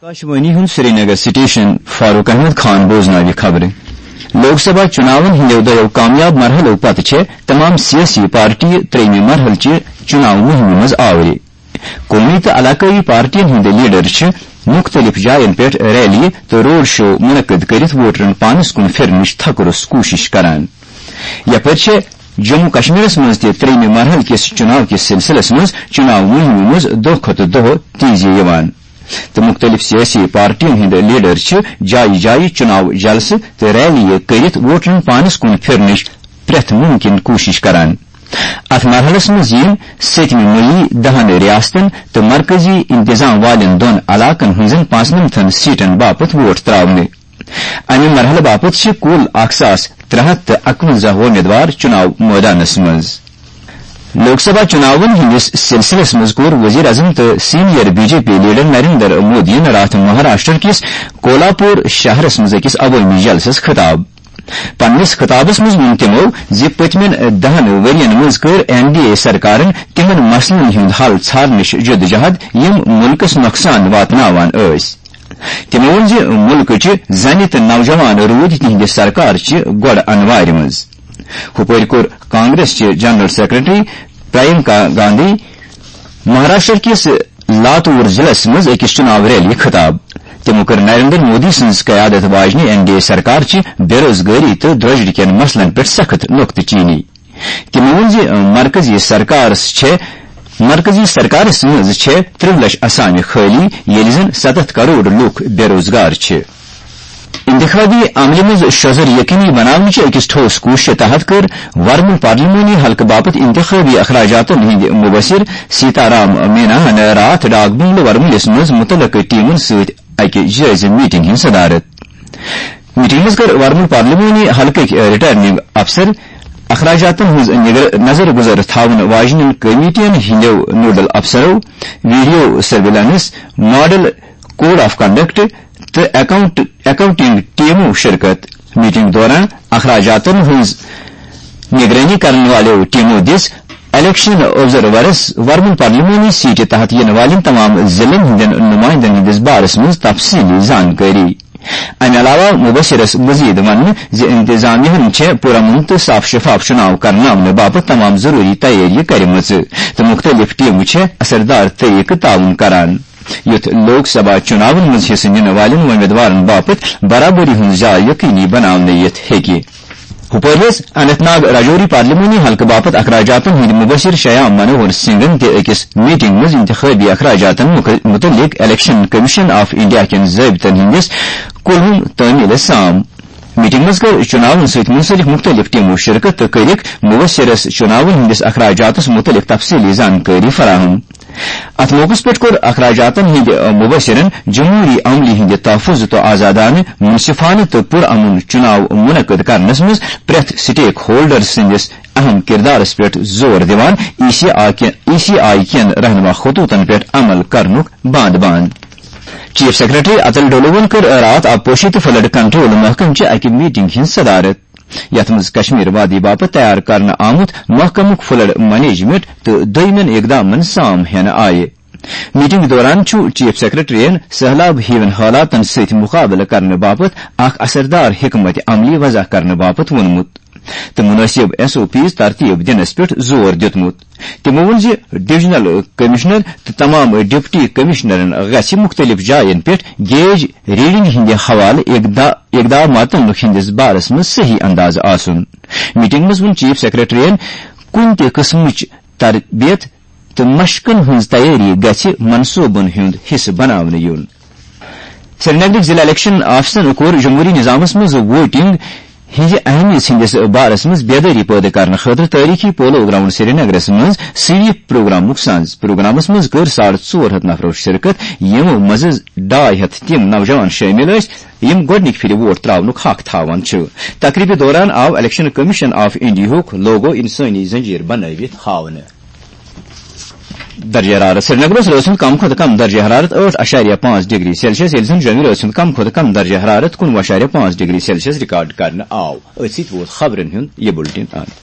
आकाशवाणी हूं श्रीनगर स्टेशन फारूक अहमद खान बोजनावी खबरें। लोकसभा चुनावन हिंदे दो कामयाब मरहलों पत तमाम सियासी पार्टी त्रेमी मरहल चुनाव मुहिम मज आवरे। कौमी तो इलाकाई पार्टियन हिंदे लीडर मुख्तलिफ जायन पे रैली तो रोड शो मुनक्कद करित वोटरन पानस कुन फिरनच थकुरस कोशिश करान। यपर जम्मू कश्मीरस मज त्रेमी मरहल किस चुनाव किस सिलसिलस मज चुनाव मुहिम मज दो खत दो तेजी यवान तो मुख्तलिफ सियासी पार्टियों हिंद लीडर जाय जाय चुनाव जलस तो रैली करित वोटरन पानस कुन फिरनच प्रेथ मुमकिन कोशिश करान। अथ मरहलस मज यीन 7 मई 10 रियासतन तो मरकजी इंतजाम वालन दोन इलाकन हंजन 5 सीटन बापत वोट त्रावने। अमे मरहल बापत कुल 1351 उम्मीदवार चुनाव मैदानस मज। लोकसभा चुनावन हिंदिस सिलसिलस मज कोर वजीर अजम तो senior BJP leader Narendra Modi रात महाराष्ट्र किस कोल्हापुर शहरस मज अकिस अवामी जलसस खिताब। पन्निस खिताबस मज वोन तिमो जि पतमेन 10 वरियन मज कर एनडीए सरकारन तिमन मसलन हुंद हल छारनच जदोजहद यम मुल्कस नुकसान वातनावान अस। तिमो वोन जि मुल्क जन तो नौजवान रूद तिहंद सरकार गोड़ अनवार्य मज। हुपर कोर कांग्रेस जनरल सेक्रेटरी प्रियंका गांधी महाराष्ट्र किस लातूर जिलस मज अकिस चुनाव रैली खिताब। तिमो कर नरेंद्र मोदी सन्ज कयादत वाजन एनडीए सरकार बेरोजगारी तो द्रजरी केन मसलन पे सख्त नुक्त चीनी। तिमो वोन जि मरकजी सरकारस मज 3 लाख असामी खाली येलि जन 7 करोड़ लूक बेरोजगार इंतखाबी अमले मज शजर यकीनी बनाने अकिस ठोस कोशिश तहत कर वर्मुल पार्लिमानी हल्क बापत इंतखाबी अखराजातन हिंद मुबसिर सीताराम मीना रात डाक बंगल वर्मुलिस मज मुतलक टीमन सत अकि जायजा मीटिंग हिंद सदारत। मीटिंग मज कर वर्मुल पार्लिमानी हल्क रिटर्निंग अफसर अखराजातन हज नजर गुजर थावन वाजन कमेटियन हिंदो नोडल अफसरों video surveillance model code of conduct तो अकाउंटिंग टीमों शिरकत। मीटिंग दौरान अखराजातन हज निगरानी करने वाले टीमों दिस इलेक्शन ऑब्जर्वर्स वर्मुल पार्लिमानी सीट तहत यन वाले तमाम जिलन हिंदन नुमाइंदन हिंदिस बारस मज तफसीली जानकारी। अमे अलावा मुबसिरस मजीद वन इंतजामियन पुरमन तो साफ शफाफ चुनाव करने बापत तमाम जरूरी तैयारी करमज तो मुख्तलिफ टीम असरदार तरीक ताउन करान युथ लोकसभा चुनाव मज हिस्सा निन वालन उम्मीदवारन बापत बराबरी हंद जाय यकीनी बनाने यथ हेकि। हुपरस अनंतनाग राजौरी पार्लिमानी हल्क बापत अखराजातन हिंद मुबसिर शयाम मनोहर सिंगन ते अकिस मीटिंग मज इंतखाबी अखराजातन मुतल्लिक इलेक्शन कमीशन ऑफ इंडिया के ज़ाब्तन हिंदिस कुलहुम तामील साम। मीटिंग मज कर चुनाव सत मुंसलिक मुख्तलिफ टीमों शिरकत करिक मुबसिरस चुनाव हिंदिस अखराजातस मुतल्लिक तफसीली जानकारी फराहम। अथ मौकस पे कोर अखराजातन हिंद मुबसिरन जमहूरी अमली हिंद तहफुज तो आजादान मुनसिफान तो पुरअमन चुनाव मुनक्कद करनस मज प्रेथ स्टेक होल्डर्स सिंदिस अहम किरदारस पे जोर दिवान ईसीआई केन रहनुमा खतूतन पे अमल करनुक बांद। चीफ सेक्रेटरी अतुल डोलोवन कर रात आपोषित फ्लड कंट्रोल महकम अकि मीटिंग हिंद सदारत यथ मज कश्मीर वादी बापत तैयार करने आमुत महकमुक फ्लड मैनेजमेंट तो दोयमन इकदामन साम हेन आये। मीटिंग दौरान चीफ सेक्रेटरीन सहलाब हिवन हालातन सत मुकाबला करने बापत अख असरदार हिकमत अमली वजह करने बापत वोनमुत तो मुनासिब एसओपीज तरतीब दिनस पे जोर दितमुत। तिमो वोन जि डिविजनल कमिश्नर तो तमाम डिप्टी कमिश्नरन गछि मुख्तलिफ जायन पे गेज रीडिंग हिंद हवाल इकदामातन हिंदिस बारस मज सही अंदाज आसुन। मीटिंग मज वोन चीफ सेक्रेटरीन कुन ते किस्मच तरबियत तो मशकन हंज तैयारी गछि मनसूबन हुंद हिस्सा बनावने यून। श्रीनगर जिला इलेक्शन ऑफिसर कोर जमहूरी निजामस मज वोटिंग हिंज अहमियत हिंदिस बारस मज बेदारी पैदा करने खतर तारीखी पोलो ग्राउंड श्रीनगरस मज स्वीप प्रोग्राम सांझ प्रोग्रामस मज कर 450 नफरों शिरकत यमो मज 250 तिम नौजवान शामिल यम गोडनिक फिर वोट त्रावनुक हक थावन तकरीब दौरान आव election commission of India logo इंसानी जंजीर बनावित हावन। दर्जा हरारत श्रीनगर रोज कम खुद कम दर्जा हरारत 8.5 डिग्री सेल्सियस जमी रोज कम खुद कम दर्जा हरारत 19.5 डिग्री सेल्सियस रिकॉर्ड करने आव। खबरन हुंद ये बुलेटिन।